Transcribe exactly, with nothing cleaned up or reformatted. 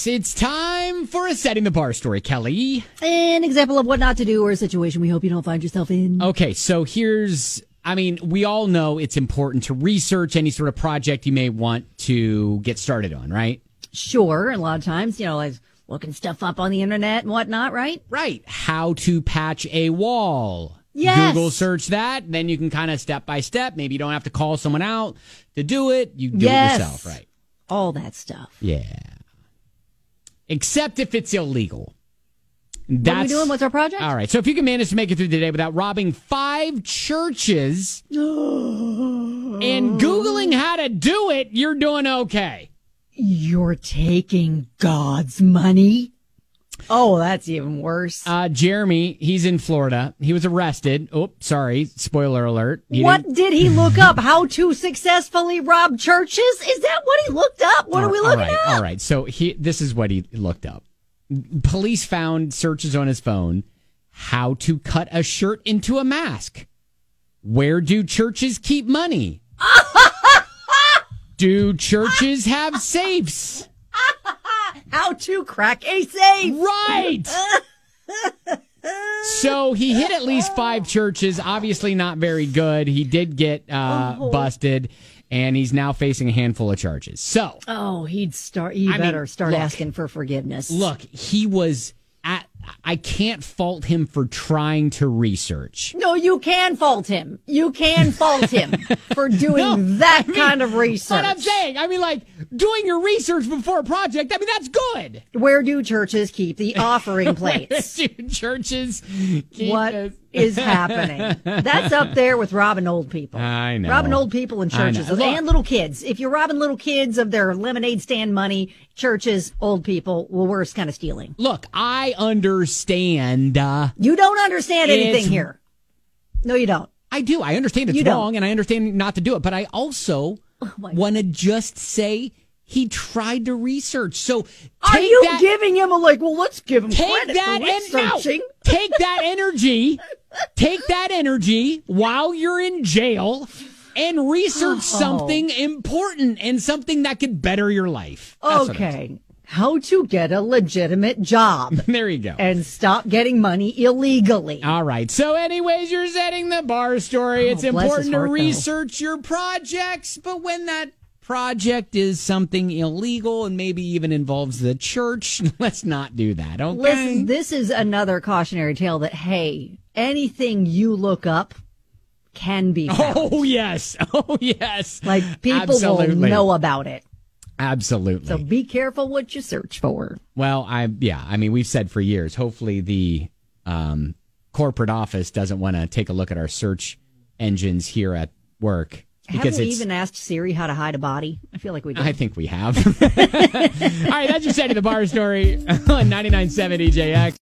it's time for a Setting the Bar story, Kelly. An example of what not to do or a situation we hope you don't find yourself in. Okay, so here's, I mean, we all know it's important to research any sort of project you may want to get started on, right? Sure, a lot of times, you know, like looking stuff up on the internet and whatnot, right? Right. How to patch a wall. Yes. Google search that, then you can kind of step by step. Maybe you don't have to call someone out to do it. You do yes. it yourself, right? All that stuff. Yeah. Except if it's illegal. That's, what are we doing? What's our project? All right. So if you can manage to make it through the day without robbing five churches and Googling how to do it, you're doing okay. You're taking God's money? Oh, that's even worse. Uh, Jeremy, he's in Florida. He was arrested. Oh, sorry. Spoiler alert. He what didn't... did he look up? How to successfully rob churches? Is that what he looked up? What all, are we looking all right, up? All right. So he, this is what he looked up. Police found searches on his phone. How to cut a shirt into a mask. Where do churches keep money? Do churches have safes? How to crack a safe. Right. So he hit at least five churches. Obviously not very good. He did get uh, oh. busted, and he's now facing a handful of charges. So, oh, he'd start. He I better mean, start look, asking for forgiveness. Look, he was at. I can't fault him for trying to research. No, you can fault him. You can fault him for doing no, that I mean, kind of research. What I'm saying, I mean, like, doing your research before a project, I mean, that's good. Where do churches keep the offering plates? Where do churches keep What the... is happening? That's up there with robbing old people. I know. Robbing old people in churches and little kids. If you're robbing little kids of their lemonade stand money, churches, old people, well, worse kind of stealing. Look, I understand. Uh, you don't understand anything here. No, you don't. I do. I understand it's you wrong, don't. and I understand not to do it. But I also oh want to just say he tried to research. So are you that, giving him a like? Well, let's give him take credit that for researching. En- no, take that energy. Take that energy while you're in jail and research oh. something important and something that could better your life. That's okay. How to get a legitimate job. There you go. And stop getting money illegally. All right. So anyways, you're setting the bar story. Oh, it's important to heart, research though. your projects, but when that project is something illegal and maybe even involves the church, let's not do that, okay? Listen, this is another cautionary tale that, hey, anything you look up can be found. Oh, yes. Oh, yes. Like, people Absolutely. will know about it. Absolutely. So be careful what you search for. Well, I yeah, I mean, we've said for years, hopefully the um, corporate office doesn't want to take a look at our search engines here at work. Have we even asked Siri how to hide a body? I feel like we did. I think we have. All right, that's your Setting the Bar story on ninety-nine point seven E J X.